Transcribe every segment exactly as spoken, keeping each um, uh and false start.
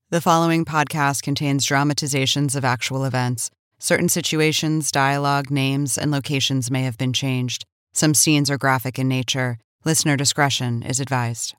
The following podcast contains dramatizations of actual events. Certain situations, dialogue, names, and locations may have been changed. Some scenes are graphic in nature. Listener discretion is advised.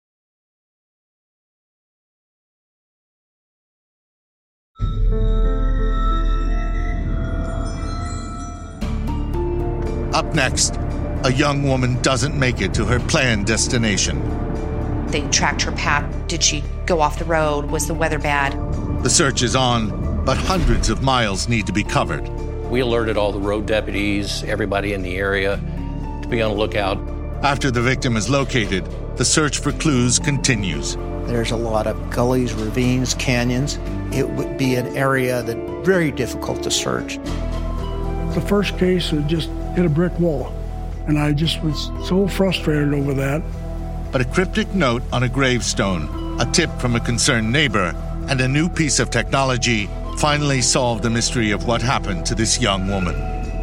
Up next, a young woman doesn't make it to her planned destination. They tracked her path. Did she go off the road? Was the weather bad? The search is on, but hundreds of miles need to be covered. We alerted all the road deputies, everybody in the area, to be on the lookout. After the victim is located, the search for clues continues. There's a lot of gullies, ravines, canyons. It would be an area that's very difficult to search. The first case, it just hit a brick wall, and I just was so frustrated over that. But a cryptic note on a gravestone, a tip from a concerned neighbor, and a new piece of technology finally solved the mystery of what happened to this young woman.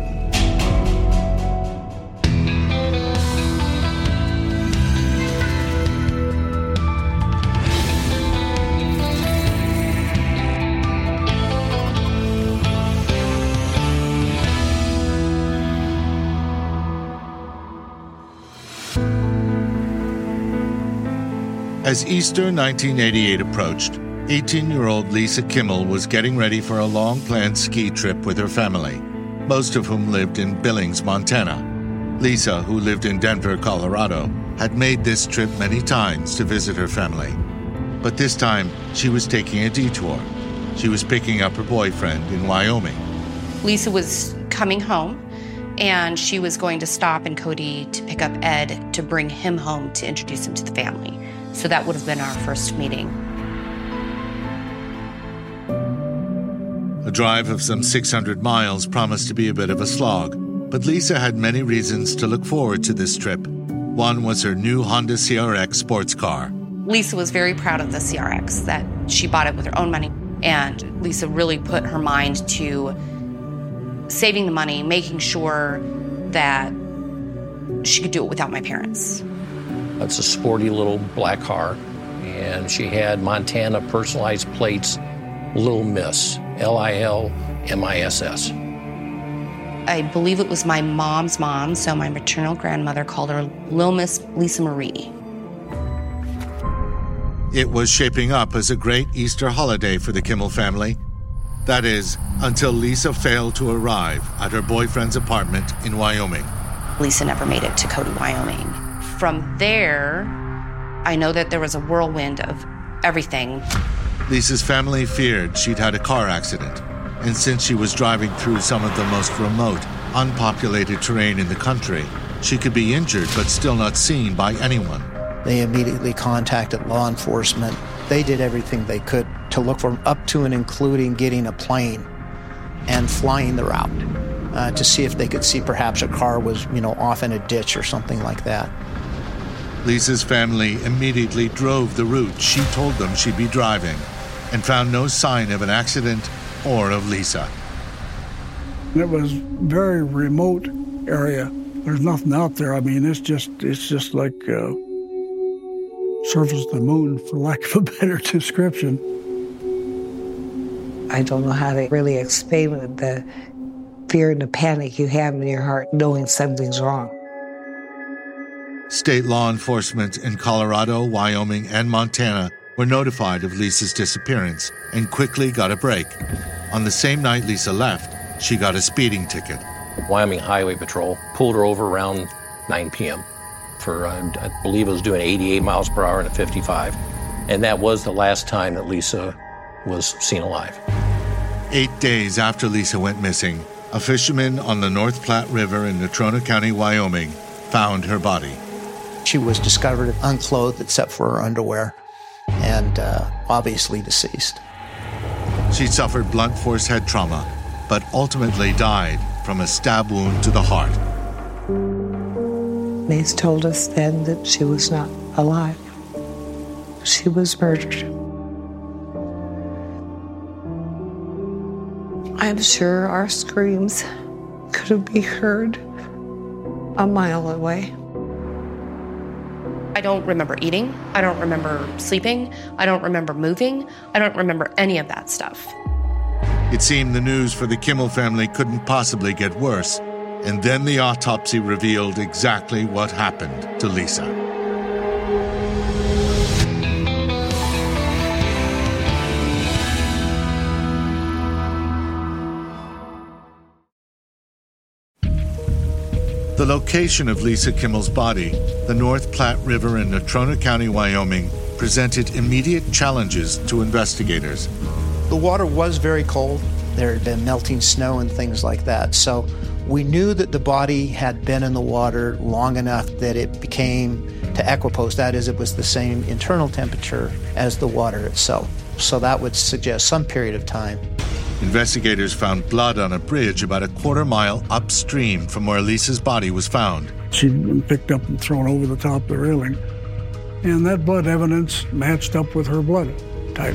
As Easter nineteen eighty-eight approached, eighteen-year-old Lisa Kimmel was getting ready for a long-planned ski trip with her family, most of whom lived in Billings, Montana. Lisa, who lived in Denver, Colorado, had made this trip many times to visit her family. But this time, she was taking a detour. She was picking up her boyfriend in Wyoming. Lisa was coming home, and she was going to stop in Cody to pick up Ed to bring him home to introduce him to the family. So that would have been our first meeting. A drive of some six hundred miles promised to be a bit of a slog, but Lisa had many reasons to look forward to this trip. One was her new Honda C R X sports car. Lisa was very proud of the C R X, that she bought it with her own money. And Lisa really put her mind to saving the money, making sure that she could do it without my parents. It's a sporty little black car, and she had Montana personalized plates, Little Miss, L I L M I S S. I believe it was my mom's mom, so my maternal grandmother called her Little Miss Lisa Marie. It was shaping up as a great Easter holiday for the Kimmel family. That is, until Lisa failed to arrive at her boyfriend's apartment in Wyoming. Lisa never made it to Cody, Wyoming. From there, I know that there was a whirlwind of everything. Lisa's family feared she'd had a car accident, and since she was driving through some of the most remote, unpopulated terrain in the country, she could be injured but still not seen by anyone. They immediately contacted law enforcement. They did everything they could to look for, up to and including getting a plane and flying the route uh, to see if they could see perhaps a car was, you know, off in a ditch or something like that. Lisa's family immediately drove the route she told them she'd be driving and found no sign of an accident or of Lisa. It was a very remote area. There's nothing out there. I mean, it's just it's just like uh, surface of the moon, for lack of a better description. I don't know how to really explain it, the fear and the panic you have in your heart knowing something's wrong. State law enforcement in Colorado, Wyoming, and Montana were notified of Lisa's disappearance and quickly got a break. On the same night Lisa left, she got a speeding ticket. Wyoming Highway Patrol pulled her over around nine p.m. for, uh, I believe it was doing eighty-eight miles per hour and a fifty-five. And that was the last time that Lisa was seen alive. Eight days after Lisa went missing, a fisherman on the North Platte River in Natrona County, Wyoming, found her body. She was discovered unclothed except for her underwear and uh, obviously deceased. She suffered blunt force head trauma, but ultimately died from a stab wound to the heart. They told us then that she was not alive. She was murdered. I'm sure our screams could be heard a mile away. I don't remember eating. I don't remember sleeping. I don't remember moving. I don't remember any of that stuff. It seemed the news for the Kimmel family couldn't possibly get worse, and then the autopsy revealed exactly what happened to Lisa. The location of Lisa Kimmel's body, the North Platte River in Natrona County, Wyoming, presented immediate challenges to investigators. The water was very cold. There had been melting snow and things like that. So we knew that the body had been in the water long enough that it became to equipoise. That is, it was the same internal temperature as the water itself. So that would suggest some period of time. Investigators found blood on a bridge about a quarter mile upstream from where Lisa's body was found. She'd been picked up and thrown over the top of the railing. And that blood evidence matched up with her blood type.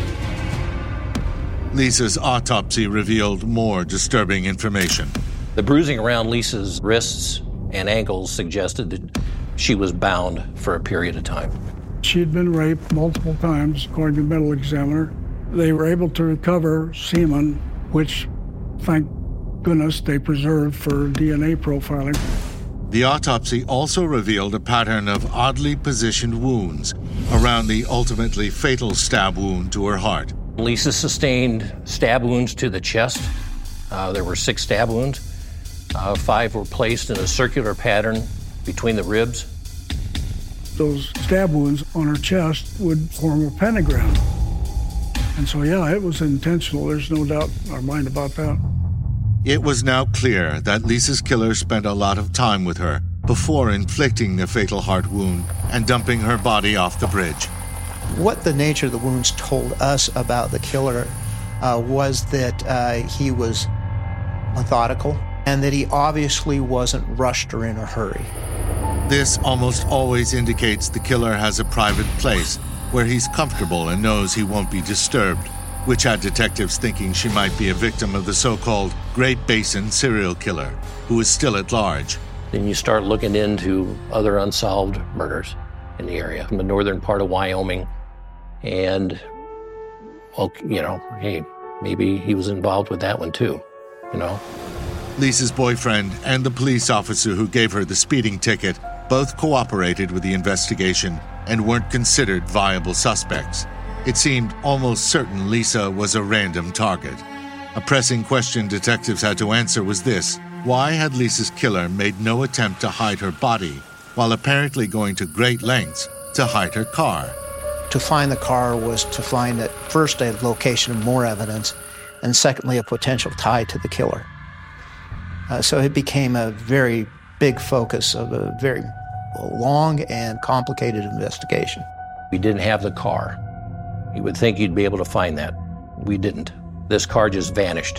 Lisa's autopsy revealed more disturbing information. The bruising around Lisa's wrists and ankles suggested that she was bound for a period of time. She'd been raped multiple times, according to the medical examiner. They were able to recover semen, which, thank goodness, they preserved for D N A profiling. The autopsy also revealed a pattern of oddly positioned wounds around the ultimately fatal stab wound to her heart. Lisa sustained stab wounds to the chest. Uh, there were six stab wounds. Uh, five were placed in a circular pattern between the ribs. Those stab wounds on her chest would form a pentagram. And so, yeah, it was intentional. There's no doubt in our mind about that. It was now clear that Lisa's killer spent a lot of time with her before inflicting the fatal heart wound and dumping her body off the bridge. What the nature of the wounds told us about the killer uh, was that uh, he was methodical and that he obviously wasn't rushed or in a hurry. This almost always indicates the killer has a private place where he's comfortable and knows he won't be disturbed, which had detectives thinking she might be a victim of the so-called Great Basin serial killer, who is still at large. Then you start looking into other unsolved murders in the area, in the northern part of Wyoming. And, well, you know, hey, maybe he was involved with that one too, you know. Lisa's boyfriend and the police officer who gave her the speeding ticket both cooperated with the investigation and weren't considered viable suspects. It seemed almost certain Lisa was a random target. A pressing question detectives had to answer was this: why had Lisa's killer made no attempt to hide her body, while apparently going to great lengths to hide her car? To find the car was to find, at first, a location of more evidence, and secondly, a potential tie to the killer. Uh, so it became a very big focus of a very long and complicated investigation. We didn't have the car. You would think you'd be able to find that. We didn't. This car just vanished.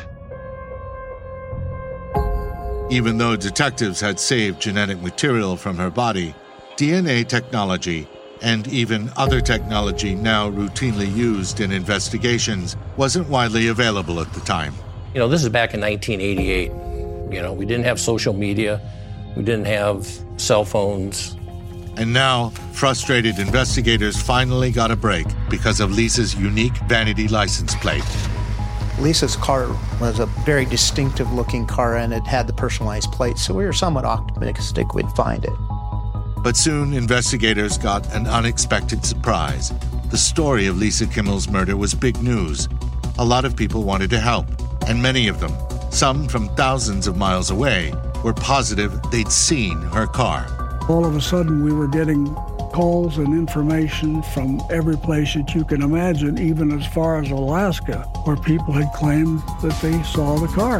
Even though detectives had saved genetic material from her body, D N A technology, and even other technology now routinely used in investigations, wasn't widely available at the time. You know, this is back in nineteen eighty-eight. You know, we didn't have social media. We didn't have cell phones. And now, frustrated investigators finally got a break because of Lisa's unique vanity license plate. Lisa's car was a very distinctive-looking car, and it had the personalized plate, so we were somewhat optimistic we'd find it. But soon, investigators got an unexpected surprise. The story of Lisa Kimmel's murder was big news. A lot of people wanted to help, and many of them, some from thousands of miles away, were positive they'd seen her car. All of a sudden, we were getting calls and information from every place that you can imagine, even as far as Alaska, where people had claimed that they saw the car.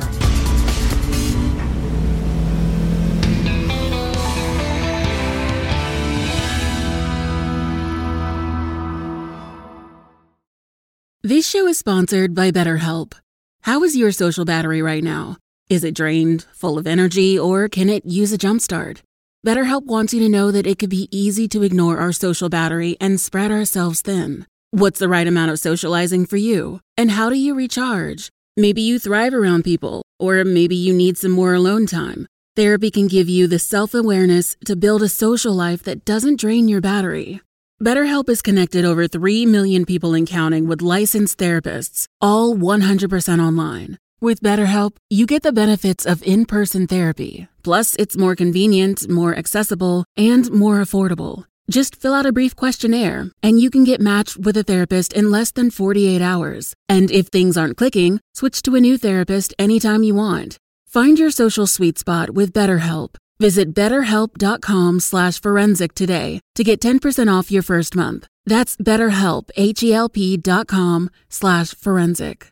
This show is sponsored by BetterHelp. How is your social battery right now? Is it drained, full of energy, or can it use a jumpstart? BetterHelp wants you to know that it could be easy to ignore our social battery and spread ourselves thin. What's the right amount of socializing for you? And how do you recharge? Maybe you thrive around people, or maybe you need some more alone time. Therapy can give you the self-awareness to build a social life that doesn't drain your battery. BetterHelp has connected over three million people and counting with licensed therapists, all one hundred percent online. With BetterHelp, you get the benefits of in-person therapy. Plus, it's more convenient, more accessible, and more affordable. Just fill out a brief questionnaire, and you can get matched with a therapist in less than forty-eight hours. And if things aren't clicking, switch to a new therapist anytime you want. Find your social sweet spot with BetterHelp. Visit betterhelp.com slash forensic today to get ten percent off your first month. That's betterhelp, H-E-L-P dot com slash forensic.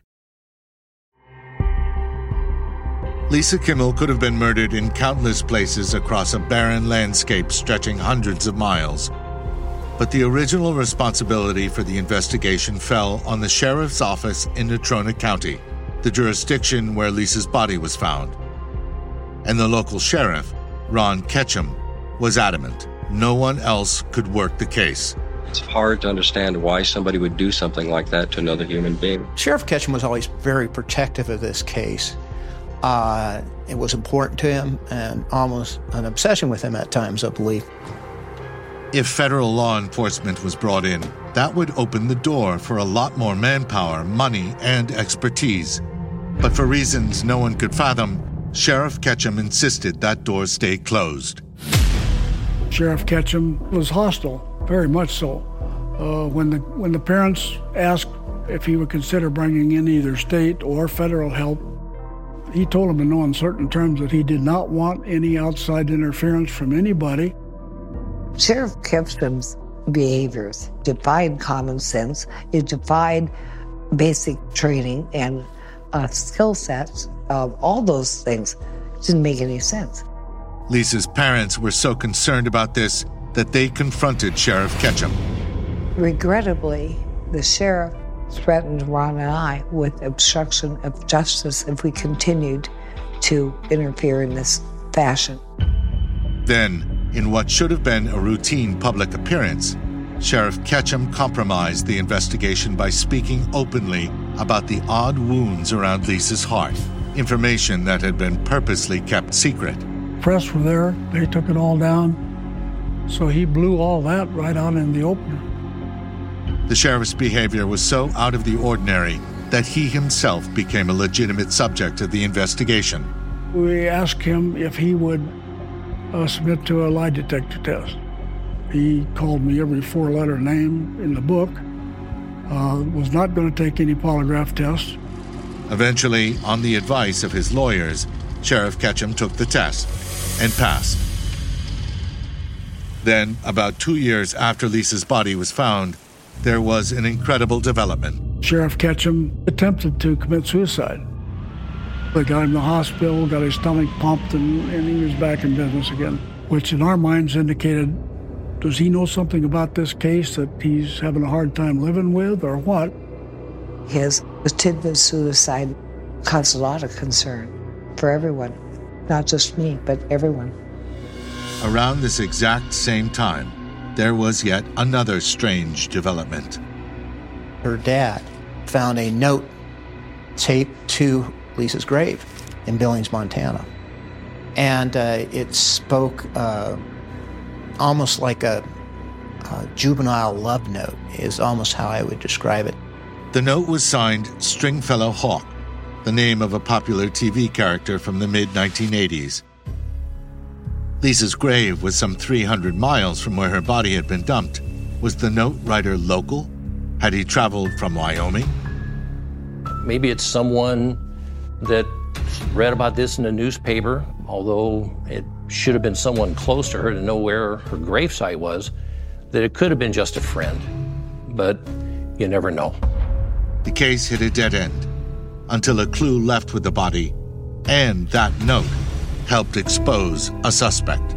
Lisa Kimmel could have been murdered in countless places across a barren landscape stretching hundreds of miles. But the original responsibility for the investigation fell on the sheriff's office in Natrona County, the jurisdiction where Lisa's body was found. And the local sheriff, Ron Ketchum, was adamant no one else could work the case. It's hard to understand why somebody would do something like that to another human being. Sheriff Ketchum was always very protective of this case. Uh, it was important to him and almost an obsession with him at times, I believe. If federal law enforcement was brought in, that would open the door for a lot more manpower, money, and expertise. But for reasons no one could fathom, Sheriff Ketchum insisted that door stay closed. Sheriff Ketchum was hostile, very much so. Uh, when the when the parents asked if he would consider bringing in either state or federal help, he told them in no uncertain terms that he did not want any outside interference from anybody. Sheriff Ketchum's behaviors defied common sense. It defied basic training and uh, skill sets. Uh, all those things didn't make any sense. Lisa's parents were so concerned about this that they confronted Sheriff Ketchum. Regrettably, the sheriff threatened Ron and I with obstruction of justice if we continued to interfere in this fashion. Then, in what should have been a routine public appearance, Sheriff Ketchum compromised the investigation by speaking openly about the odd wounds around Lisa's heart, information that had been purposely kept secret. Press were there, they took it all down, so he blew all that right out in the open. The sheriff's behavior was so out of the ordinary that he himself became a legitimate subject of the investigation. We asked him if he would uh, submit to a lie detector test. He called me every four-letter name in the book, uh, was not going to take any polygraph tests. Eventually, on the advice of his lawyers, Sheriff Ketchum took the test and passed. Then, about two years after Lisa's body was found, there was an incredible development. Sheriff Ketchum attempted to commit suicide. They got him to the hospital, got his stomach pumped, and, and he was back in business again, which in our minds indicated, does he know something about this case that he's having a hard time living with, or what? His attempted suicide caused a lot of concern for everyone, not just me, but everyone. Around this exact same time, there was yet another strange development. Her dad found a note taped to Lisa's grave in Billings, Montana. And uh, it spoke uh, almost like a, a juvenile love note, is almost how I would describe it. The note was signed Stringfellow Hawk, the name of a popular T V character from the mid nineteen eighties. Lisa's grave was some three hundred miles from where her body had been dumped. Was the note writer local? Had he traveled from Wyoming? Maybe it's someone that read about this in the newspaper, although it should have been someone close to her to know where her gravesite was, that it could have been just a friend. But you never know. The case hit a dead end until a clue left with the body, and that note helped expose a suspect.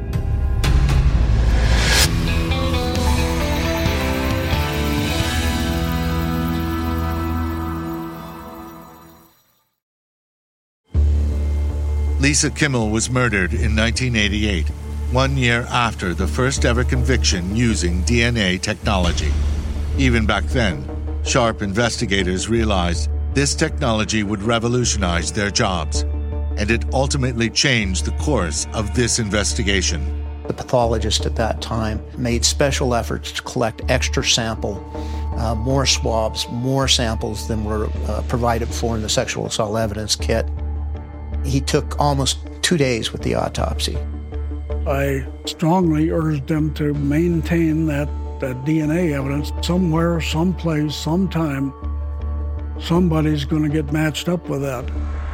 Lisa Kimmel was murdered in nineteen eighty-eight, one year after the first ever conviction using D N A technology. Even back then, sharp investigators realized this technology would revolutionize their jobs. and it ultimately changed the course of this investigation. The pathologist at that time made special efforts to collect extra sample, uh, more swabs, more samples than were uh, provided for in the sexual assault evidence kit. He took almost two days with the autopsy. I strongly urged them to maintain that, that D N A evidence. Somewhere, someplace, sometime, somebody's going to get matched up with that.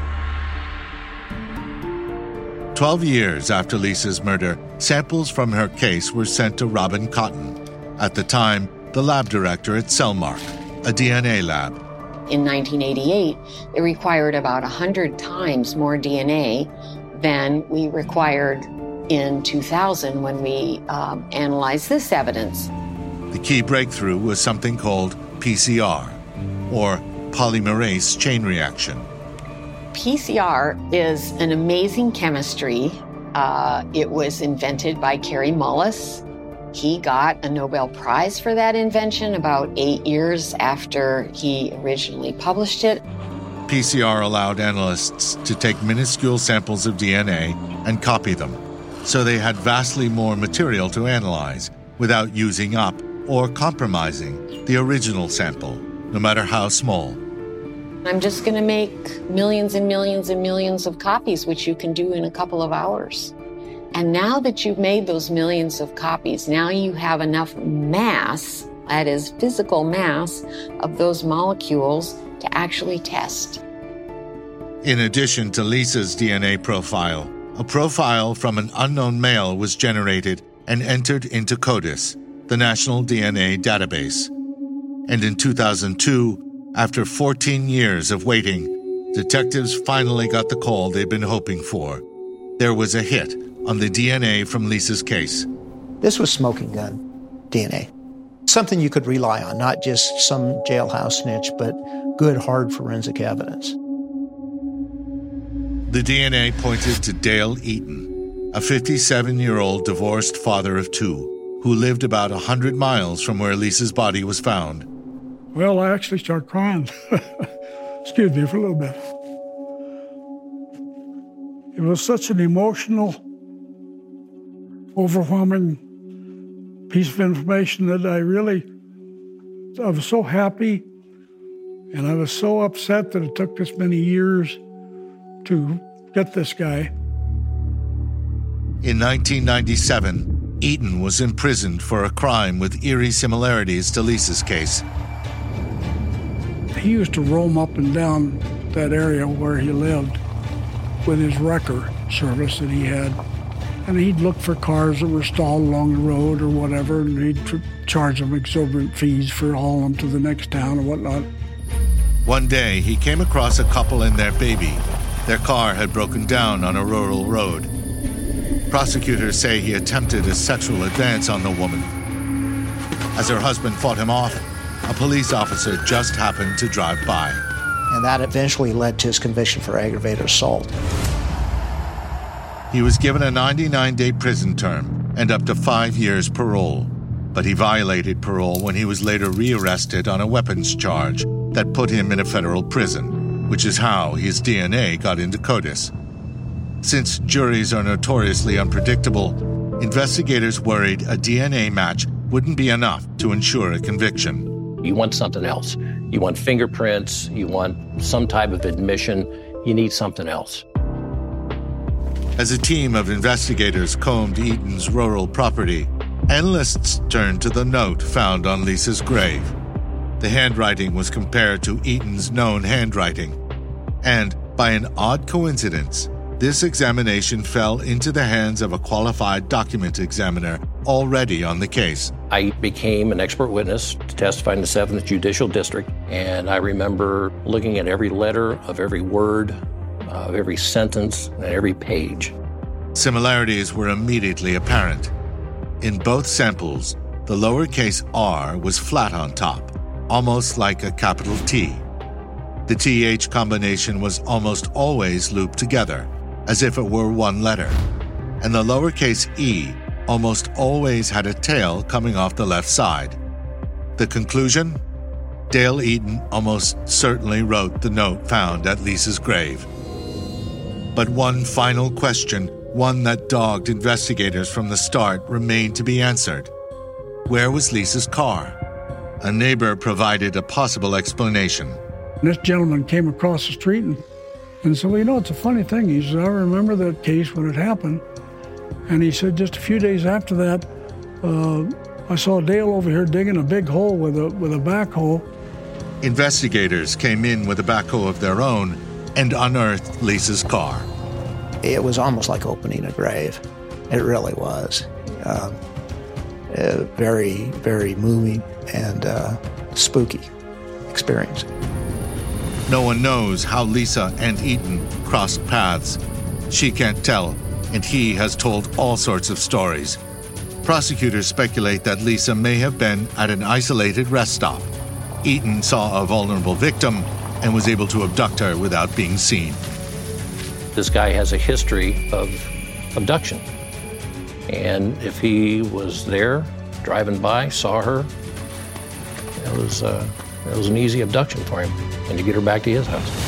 Twelve years after Lisa's murder, samples from her case were sent to Robin Cotton, at the time the lab director at Cellmark, a D N A lab. In nineteen eighty-eight, it required about one hundred times more D N A than we required in two thousand when we um, analyzed this evidence. The key breakthrough was something called P C R, or polymerase chain reaction. P C R is an amazing chemistry. Uh, it was invented by Kary Mullis. He got a Nobel Prize for that invention about eight years after he originally published it. P C R allowed analysts to take minuscule samples of D N A and copy them, so they had vastly more material to analyze without using up or compromising the original sample, no matter how small. I'm just going to make millions and millions and millions of copies, which you can do in a couple of hours. And now that you've made those millions of copies, now you have enough mass, that is physical mass, of those molecules to actually test. In addition to Lisa's D N A profile, a profile from an unknown male was generated and entered into CODIS, the National D N A Database. And in two thousand two, after fourteen years of waiting, detectives finally got the call they'd been hoping for. There was a hit on the D N A from Lisa's case. This was smoking gun D N A. Something you could rely on, not just some jailhouse snitch, but good, hard forensic evidence. The D N A pointed to Dale Eaton, a fifty-seven-year-old divorced father of two, who lived about one hundred miles from where Lisa's body was found. Well, I actually started crying. Excuse me for a little bit. It was such an emotional, overwhelming piece of information that I really, I was so happy and I was so upset that it took this many years to get this guy. In nineteen ninety-seven, Eaton was imprisoned for a crime with eerie similarities to Lisa's case. He used to roam up and down that area where he lived with his wrecker service that he had. And he'd look for cars that were stalled along the road or whatever, and he'd tr- charge them exorbitant fees for hauling them to the next town or whatnot. One day, he came across a couple and their baby. Their car had broken down on a rural road. Prosecutors say he attempted a sexual advance on the woman. As her husband fought him off, a police officer just happened to drive by. And that eventually led to his conviction for aggravated assault. He was given a ninety-nine day prison term and up to five years parole. But he violated parole when he was later rearrested on a weapons charge that put him in a federal prison, which is how his D N A got into CODIS. Since juries are notoriously unpredictable, investigators worried a D N A match wouldn't be enough to ensure a conviction. You want something else. You want fingerprints, you want some type of admission, you need something else. As a team of investigators combed Eaton's rural property, analysts turned to the note found on Lisa's grave. The handwriting was compared to Eaton's known handwriting, and by an odd coincidence, this examination fell into the hands of a qualified document examiner already on the case. I became an expert witness to testify in the seventh Judicial District, and I remember looking at every letter of every word, uh, of every sentence, and every page. Similarities were immediately apparent. In both samples, the lowercase r was flat on top, almost like a capital T. The T H combination was almost always looped together, as if it were one letter, and the lowercase e almost always had a tail coming off the left side. The conclusion? Dale Eaton almost certainly wrote the note found at Lisa's grave. But one final question, one that dogged investigators from the start, remained to be answered. Where was Lisa's car? A neighbor provided a possible explanation. This gentleman came across the street and, and said, well, you know, it's a funny thing. He said, I remember that case when it happened. And he said, just a few days after that, uh, I saw Dale over here digging a big hole with a, with a backhoe. Investigators came in with a backhoe of their own and unearthed Lisa's car. It was almost like opening a grave. It really was. Um, uh, very, very moving and uh, spooky experience. No one knows how Lisa and Eaton crossed paths. She can't tell, and he has told all sorts of stories. Prosecutors speculate that Lisa may have been at an isolated rest stop. Eaton saw a vulnerable victim and was able to abduct her without being seen. This guy has a history of abduction. And if he was there, driving by, saw her, it was, uh, it was an easy abduction for him, and to get her back to his house.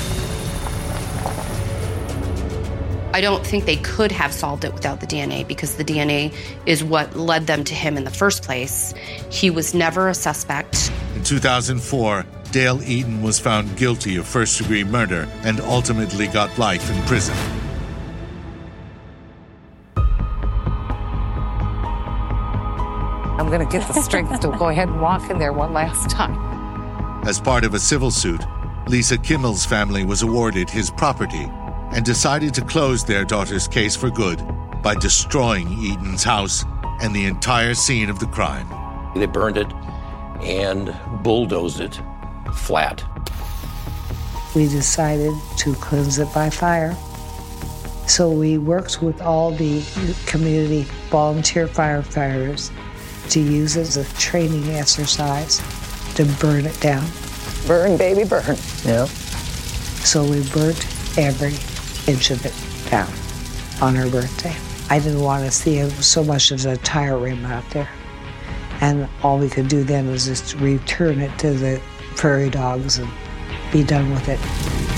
I don't think they could have solved it without the D N A because the D N A is what led them to him in the first place. He was never a suspect. In two thousand four, Dale Eaton was found guilty of first-degree murder and ultimately got life in prison. I'm going to get the strength to go ahead and walk in there one last time. As part of a civil suit, Lisa Kimmel's family was awarded his property and decided to close their daughter's case for good by destroying Eaton's house and the entire scene of the crime. They burned it and bulldozed it flat. We decided to cleanse it by fire. So we worked with all the community volunteer firefighters to use it as a training exercise to burn it down. Burn, baby, burn. Yep. So we burnt every inch of it down on her birthday. I didn't want to see it so much as a tire rim out there. And all we could do then was just return it to the prairie dogs and be done with it.